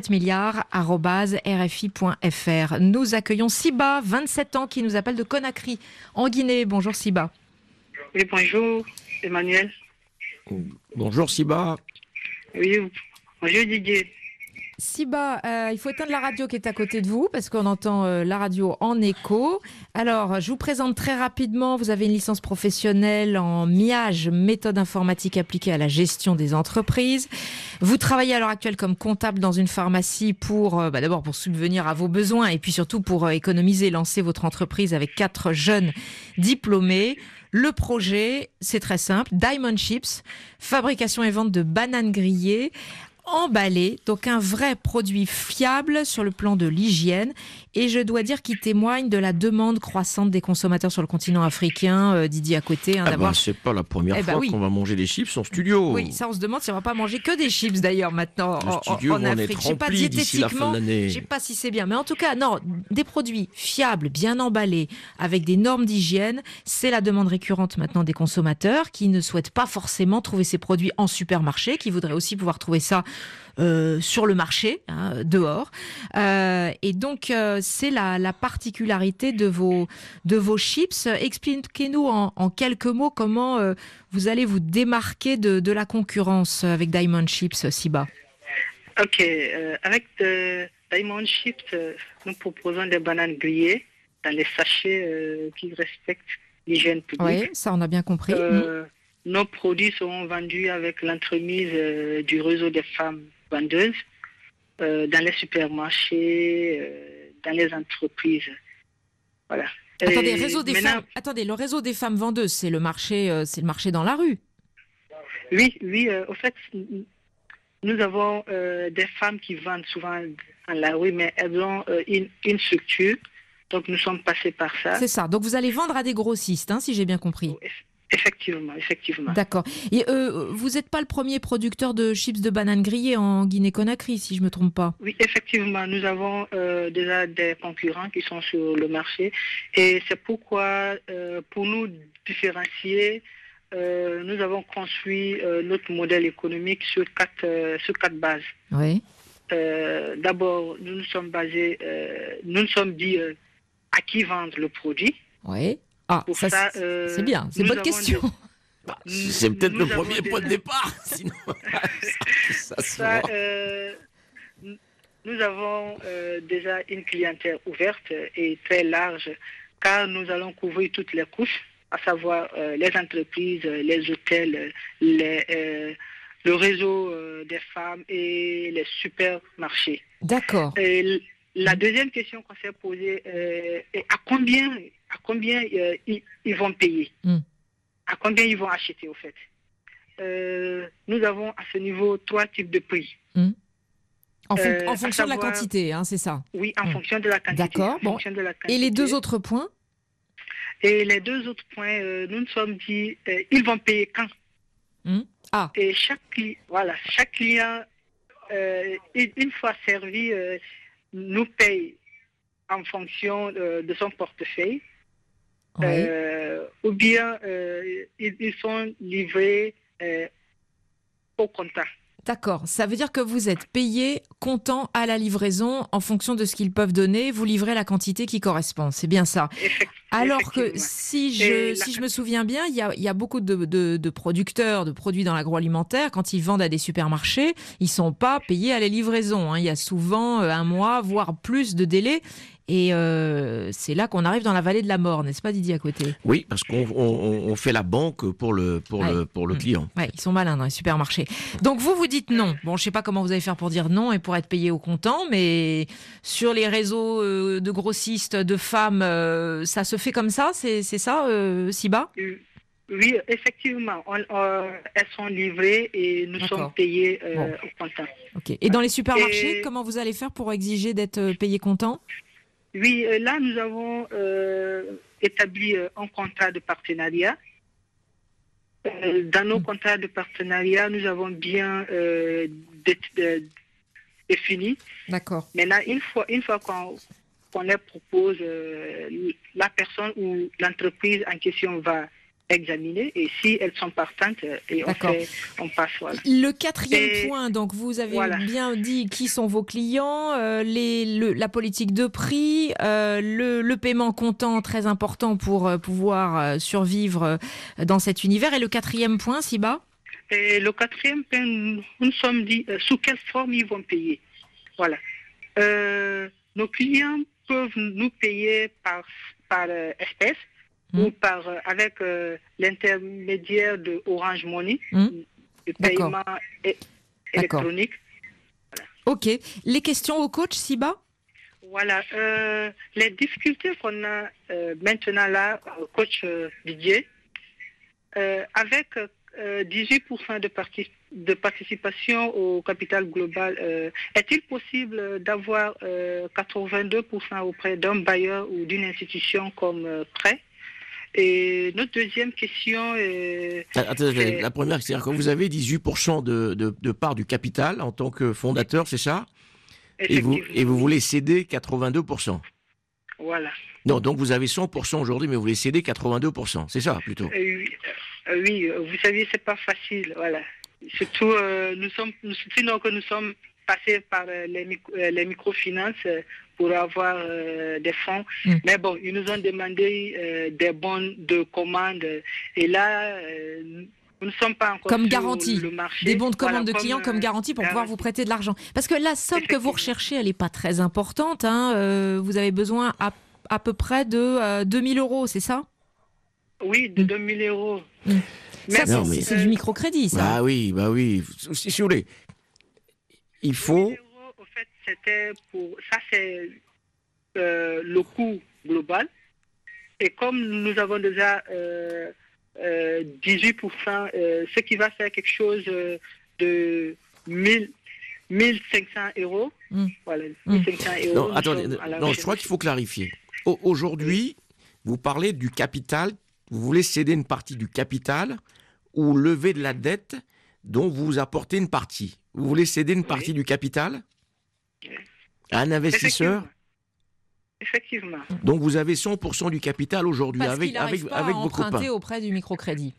7milliards@rfi.fr. Nous accueillons Siba, 27 ans, qui nous appelle de Conakry en Guinée. Bonjour Siba. Oui, bonjour Emmanuel. Bonjour Siba. Oui, bonjour Didier. Siba, il faut éteindre la radio qui est à côté de vous parce qu'on entend la radio en écho. Alors, je vous présente très rapidement. Vous avez une licence professionnelle en MIAGE, méthode informatique appliquée à la gestion des entreprises. Vous travaillez à l'heure actuelle comme comptable dans une pharmacie pour, d'abord pour subvenir à vos besoins et puis surtout pour économiser, lancer votre entreprise avec 4 jeunes diplômés. Le projet, c'est très simple. Diamond Chips, fabrication et vente de bananes grillées, emballé, donc un vrai produit fiable sur le plan de l'hygiène et je dois dire qu'il témoigne de la demande croissante des consommateurs sur le continent africain. Didier à côté, c'est pas la première fois qu'on va manger des chips en studio. Oui, ça on se demande si on va pas manger que des chips d'ailleurs maintenant en Afrique. Je sais pas diététiquement, je sais pas si c'est bien, mais en tout cas non, des produits fiables, bien emballés, avec des normes d'hygiène, c'est la demande récurrente maintenant des consommateurs qui ne souhaitent pas forcément trouver ces produits en supermarché, qui voudraient aussi pouvoir trouver ça sur le marché, dehors. Et donc, c'est la particularité de vos chips. Expliquez-nous en quelques mots comment vous allez vous démarquer de la concurrence avec Diamond Chips, Siba. Ok, avec Diamond Chips, nous proposons des bananes grillées dans les sachets qui respectent l'hygiène publique. Oui, ça on a bien compris. Nos produits seront vendus avec l'entremise du réseau des femmes vendeuses dans les supermarchés, dans les entreprises. Voilà. Attendez, le réseau des femmes vendeuses, c'est le marché dans la rue. Oui, au fait, nous avons des femmes qui vendent souvent dans la rue, mais elles ont une structure. Donc nous sommes passés par ça. C'est ça. Donc vous allez vendre à des grossistes, si j'ai bien compris. Effectivement. D'accord. Et vous n'êtes pas le premier producteur de chips de bananes grillées en Guinée-Conakry, si je ne me trompe pas. Oui, effectivement. Nous avons déjà des concurrents qui sont sur le marché. Et c'est pourquoi, pour nous différencier, nous avons construit notre modèle économique sur quatre bases. Oui. D'abord, nous nous sommes dit à qui vendre le produit. Oui. Ah, ça, c'est bien, c'est une bonne question. C'est peut-être le premier point de départ, sinon nous avons déjà une clientèle ouverte et très large, car nous allons couvrir toutes les couches, à savoir les entreprises, les hôtels, le réseau des femmes et les supermarchés. D'accord. Et la deuxième question qu'on s'est posée est à combien ils vont payer, à combien ils vont acheter au fait. Nous avons à ce niveau 3 types de prix. En fonction de la quantité, c'est ça? Oui, en fonction de la quantité. D'accord. Bon. Et les 2 autres points? Et les 2 autres points, nous nous sommes dit, ils vont payer quand? Et chaque client, une fois servi, nous paye en fonction de son portefeuille. Oui. Ou bien ils sont livrés au comptant. D'accord, ça veut dire que vous êtes payé comptant à la livraison en fonction de ce qu'ils peuvent donner, vous livrez la quantité qui correspond, c'est bien ça. Alors que si je me souviens bien, il y a beaucoup de producteurs de produits dans l'agroalimentaire, quand ils vendent à des supermarchés, ils ne sont pas payés à la livraison. Il y a souvent 1 mois, voire plus de délai. Et c'est là qu'on arrive dans la vallée de la mort, n'est-ce pas Didier à côté? Oui, parce qu'on fait la banque pour le client. Ouais, ils sont malins dans les supermarchés. Donc vous dites non. Bon, je sais pas comment vous allez faire pour dire non et pour être payé au comptant, mais sur les réseaux de grossistes, de femmes, ça se fait comme ça, c'est ça, Siba? Oui, effectivement. Elles sont livrées et nous sommes payés au comptant. Ok. Et dans les supermarchés, comment vous allez faire pour exiger d'être payé comptant? Oui, là, nous avons établi un contrat de partenariat. Dans nos contrats de partenariat, nous avons bien défini. D'accord. Maintenant, une fois qu'on les propose, la personne ou l'entreprise en question va examiner et si elles sont partantes, et on passe. Voilà. Le 4e point, donc vous avez bien dit qui sont vos clients, la politique de prix, le paiement comptant très important pour pouvoir survivre dans cet univers. Et le 4e point, Siba? Et le quatrième point, nous nous sommes dit sous quelle forme ils vont payer. Voilà. Nos clients peuvent nous payer par espèce ou avec l'intermédiaire de Orange Money, le paiement électronique. Voilà. Ok. Les questions au coach, Siba? Voilà. Les difficultés qu'on a maintenant là, au coach Didier, avec 18% de participation au capital global, est-il possible d'avoir 82% auprès d'un bailleur ou d'une institution comme prêt? Et notre deuxième question est... Attendez, la première, c'est-à-dire que vous avez 18% de part du capital en tant que fondateur, c'est ça? Et vous voulez céder 82%? Voilà. Non, donc vous avez 100% aujourd'hui, mais vous voulez céder 82%, c'est ça plutôt? Oui, vous savez, c'est pas facile, voilà. Surtout, nous sommes passés par les microfinances pour avoir des fonds. Mais bon, ils nous ont demandé des bons de commande. Et là, nous ne sommes pas encore comme sur garantie, le marché. Des bons de commande de clients comme garantie pour pouvoir vous prêter de l'argent. Parce que la somme que vous recherchez, elle n'est pas très importante. Hein. Vous avez besoin à peu près de 2 000 euros, c'est ça? Oui, de 2 000 euros. Ça, c'est du microcrédit, ça. Bah oui. Si vous voulez, il faut... 2 000 euros, au fait, c'était pour... Ça, c'est le coût global. Et comme nous avons déjà 18%, ce qui va faire quelque chose de 1500 euros. Voilà, 1500 euros. Non, attendez, je crois qu'il faut clarifier. Aujourd'hui, vous parlez du capital. Vous voulez céder une partie du capital ou lever de la dette dont vous apportez une partie. Vous voulez céder une partie du capital à un investisseur? Effectivement. Donc vous avez 100% du capital aujourd'hui avec vos copains. Emprunter auprès du microcrédit.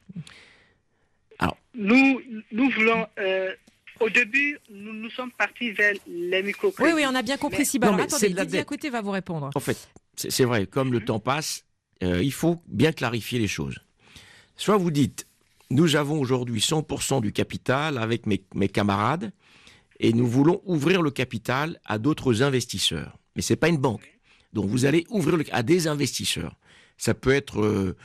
Alors, nous voulons... au début, nous sommes partis vers les microcrédits. Oui, on a bien compris, Siba. Alors attendez, Didier à côté va vous répondre. En fait, c'est vrai, comme le temps passe, il faut bien clarifier les choses. Soit vous dites, nous avons aujourd'hui 100% du capital avec mes camarades et nous voulons ouvrir le capital à d'autres investisseurs. Mais ce n'est pas une banque. Donc vous allez ouvrir à des investisseurs. Ça peut être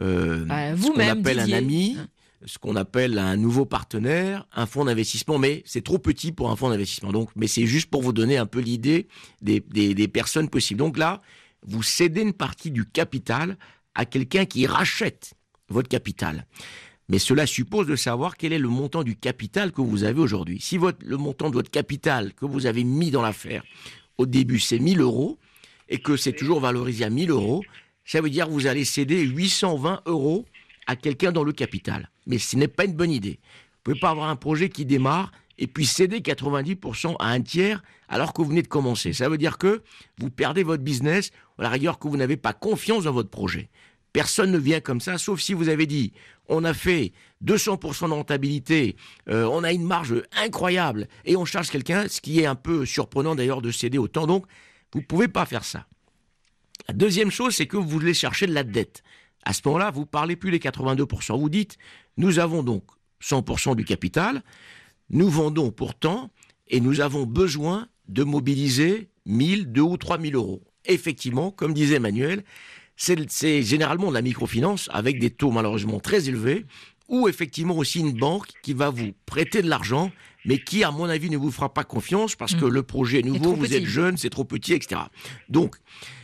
ce qu'on appelle Didier. Un ami, ce qu'on appelle un nouveau partenaire, un fonds d'investissement, mais c'est trop petit pour un fonds d'investissement. Donc, mais c'est juste pour vous donner un peu l'idée des personnes possibles. Donc là, vous cédez une partie du capital à quelqu'un qui rachète votre capital. Mais cela suppose de savoir quel est le montant du capital que vous avez aujourd'hui. Si le montant de votre capital que vous avez mis dans l'affaire au début, c'est 1 000 euros, et que c'est toujours valorisé à 1 000 euros, ça veut dire que vous allez céder 820 euros à quelqu'un dans le capital. Mais ce n'est pas une bonne idée. Vous ne pouvez pas avoir un projet qui démarre et puis céder 90% à un tiers alors que vous venez de commencer. Ça veut dire que vous perdez votre business, à la rigueur que vous n'avez pas confiance dans votre projet. Personne ne vient comme ça, sauf si vous avez dit on a fait 200% de rentabilité, on a une marge incroyable et on charge quelqu'un, ce qui est un peu surprenant d'ailleurs de céder autant. Donc, vous ne pouvez pas faire ça. La deuxième chose, c'est que vous voulez chercher de la dette. À ce moment-là, vous ne parlez plus des 82%. Vous dites, nous avons donc 100% du capital, nous vendons pourtant, et nous avons besoin de mobiliser 1 000, 2 ou 3 000 euros. Effectivement, comme disait Emmanuel, c'est généralement de la microfinance avec des taux malheureusement très élevés, ou effectivement aussi une banque qui va vous prêter de l'argent, mais qui, à mon avis, ne vous fera pas confiance parce que le projet est nouveau, vous êtes jeune, c'est trop petit, etc. Donc,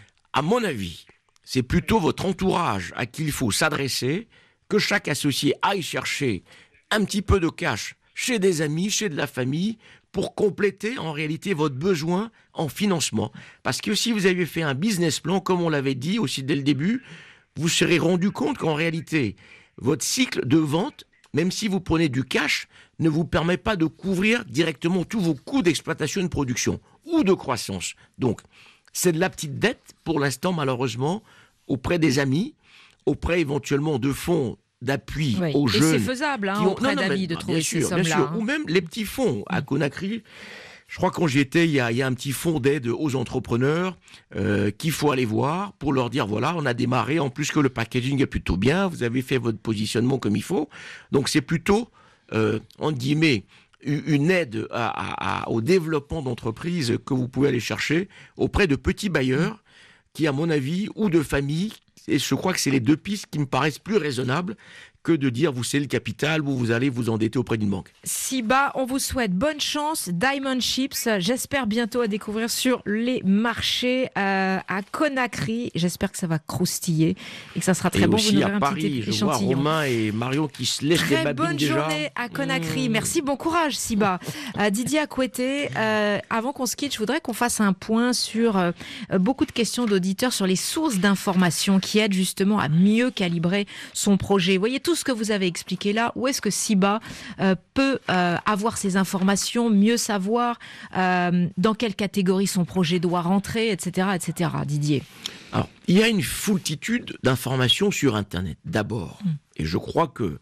à mon avis, c'est plutôt votre entourage à qui il faut s'adresser, que chaque associé aille chercher un petit peu de cash chez des amis, chez de la famille, pour compléter en réalité votre besoin en financement. Parce que si vous aviez fait un business plan, comme on l'avait dit aussi dès le début, vous serez rendu compte qu'en réalité, votre cycle de vente, même si vous prenez du cash, ne vous permet pas de couvrir directement tous vos coûts d'exploitation et de production ou de croissance. Donc, c'est de la petite dette, pour l'instant, malheureusement, auprès des amis, auprès éventuellement de fonds d'appui aux jeunes. Et c'est faisable, auprès d'amis, de trouver ces sommes-là. Bien sûr, ou même les petits fonds. À Conakry, je crois quand j'y étais, il y a un petit fonds d'aide aux entrepreneurs qu'il faut aller voir pour leur dire, voilà, on a démarré, en plus que le packaging est plutôt bien, vous avez fait votre positionnement comme il faut. Donc c'est plutôt entre guillemets, une aide au développement d'entreprises que vous pouvez aller chercher auprès de petits bailleurs qui, à mon avis, ou de familles, et je crois que c'est les deux pistes qui me paraissent plus raisonnables que de dire vous c'est le capital ou vous allez vous endetter auprès d'une banque. Siba, on vous souhaite bonne chance. Diamond Chips, j'espère bientôt à découvrir sur les marchés à Conakry. J'espère que ça va croustiller et que ça sera très bon. Aussi vous à Paris, je vois Romain et Marion qui se laissent les babines déjà. Très bonne journée à Conakry. Merci, bon courage Siba. Didier Akoueté, avant qu'on se quitte, je voudrais qu'on fasse un point sur beaucoup de questions d'auditeurs sur les sources d'informations qui aident justement à mieux calibrer son projet. Vous voyez tout ce que vous avez expliqué là, où est-ce que Siba peut avoir ces informations, mieux savoir dans quelle catégorie son projet doit rentrer, etc., etc. Didier. Alors, il y a une foultitude d'informations sur Internet, d'abord. Et je crois que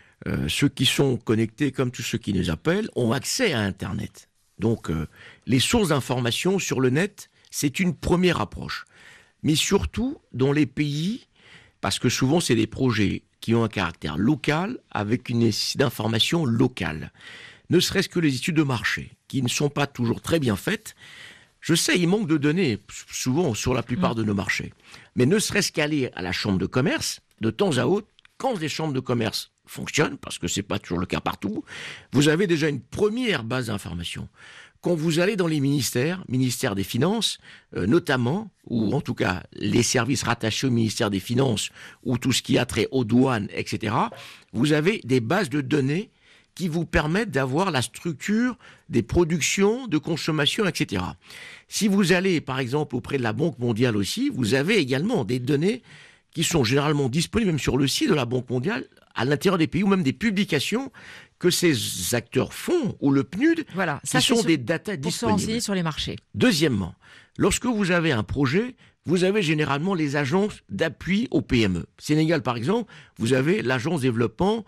ceux qui sont connectés, comme tous ceux qui nous appellent, ont accès à Internet. Donc, les sources d'informations sur le net, c'est une première approche. Mais surtout, dans les pays, parce que souvent, c'est des projets qui ont un caractère local, avec une nécessité d'information locale. Ne serait-ce que les études de marché, qui ne sont pas toujours très bien faites. Je sais, il manque de données, souvent, sur la plupart de nos marchés. Mais ne serait-ce qu'aller à la chambre de commerce, de temps à autre, quand les chambres de commerce fonctionnent, parce que ce n'est pas toujours le cas partout, vous avez déjà une première base d'information. Quand vous allez dans les ministères des Finances, notamment, ou en tout cas les services rattachés au ministère des Finances, ou tout ce qui a trait aux douanes, etc., vous avez des bases de données qui vous permettent d'avoir la structure des productions, de consommation, etc. Si vous allez, par exemple, auprès de la Banque mondiale aussi, vous avez également des données qui sont généralement disponibles même sur le site de la Banque mondiale, à l'intérieur des pays, ou même des publications que ces acteurs font, ou le PNUD, voilà, qui sont des datas pour disponibles. Se renseigner sur les marchés. Deuxièmement, lorsque vous avez un projet, vous avez généralement les agences d'appui aux PME. Sénégal, par exemple, vous avez l'agence développement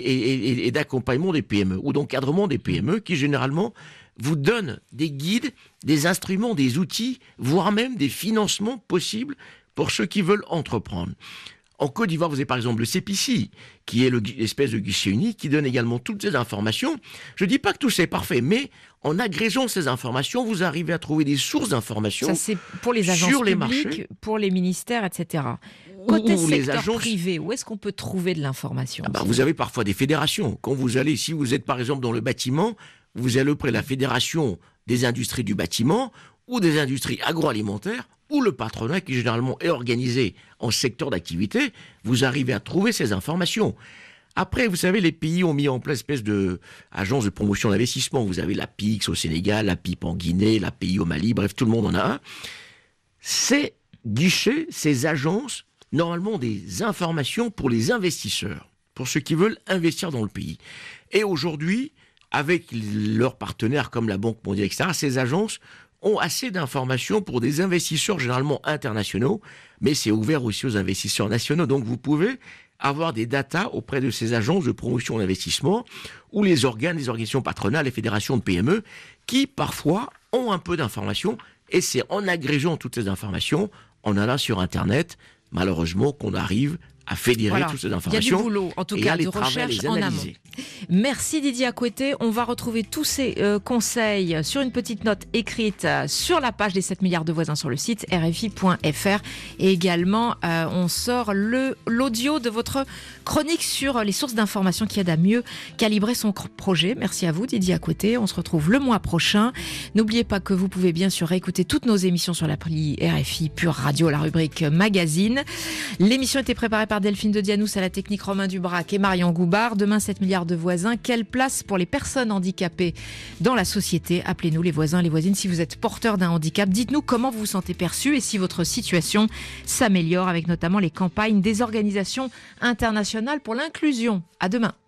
et d'accompagnement des PME, ou d'encadrement des PME, qui généralement vous donne des guides, des instruments, des outils, voire même des financements possibles pour ceux qui veulent entreprendre. En Côte d'Ivoire, vous avez par exemple le CPC, qui est l'espèce de guichet unique, qui donne également toutes ces informations. Je ne dis pas que tout ça est parfait, mais en agrégeant ces informations, vous arrivez à trouver des sources d'informations. Ça, c'est pour les agences sur les publiques, marchés, pour les ministères, etc. Côté secteur privé, où est-ce qu'on peut trouver de l'information? Vous avez parfois des fédérations. Quand vous allez, si vous êtes par exemple dans le bâtiment, vous allez auprès de la Fédération des industries du bâtiment ou des industries agroalimentaires, ou le patronat qui généralement est organisé en secteur d'activité, vous arrivez à trouver ces informations. Après, vous savez, les pays ont mis en place une espèce d'agence de promotion d'investissement. Vous avez la PIX au Sénégal, la PIP en Guinée, la PI au Mali, bref, tout le monde en a un. Ces guichets, ces agences, normalement ont des informations pour les investisseurs, pour ceux qui veulent investir dans le pays. Et aujourd'hui, avec leurs partenaires comme la Banque mondiale, etc., ces agences ont assez d'informations pour des investisseurs généralement internationaux, mais c'est ouvert aussi aux investisseurs nationaux. Donc vous pouvez avoir des datas auprès de ces agences de promotion d'investissement ou les organes, les organisations patronales, les fédérations de PME qui parfois ont un peu d'informations, et c'est en agrégeant toutes ces informations, en allant sur Internet, malheureusement, qu'on arrive à fédérer toutes ces informations. Il y a du boulot, en tout cas, de recherche en amont. Merci Didier Akoueté. On va retrouver tous ces conseils sur une petite note écrite sur la page des 7 milliards de voisins sur le site rfi.fr. Et également, on sort l'audio de votre chronique sur les sources d'informations qui aident à mieux calibrer son projet. Merci à vous Didier Akoueté. On se retrouve le mois prochain. N'oubliez pas que vous pouvez bien sûr écouter toutes nos émissions sur l'appli RFI Pure Radio, la rubrique magazine. L'émission était préparée par Delphine de Dianous, à la technique Romain Dubrac et Marion Goubard. Demain, 7 milliards de voisins. Quelle place pour les personnes handicapées dans la société? Appelez-nous les voisins, les voisines. Si vous êtes porteur d'un handicap, dites-nous comment vous vous sentez perçu et si votre situation s'améliore, avec notamment les campagnes des organisations internationales pour l'inclusion. À demain.